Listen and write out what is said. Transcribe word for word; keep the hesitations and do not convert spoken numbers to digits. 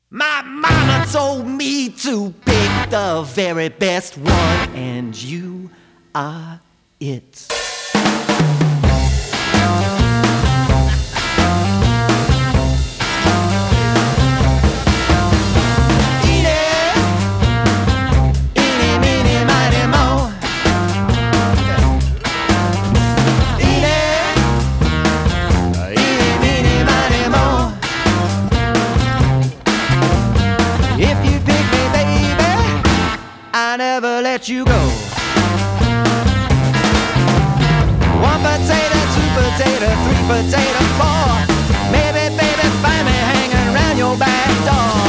My mama told me to pick the very best one, and you are it. I never let you go. One potato, two potato, three potato, four. Maybe, baby, find me hanging around your back door.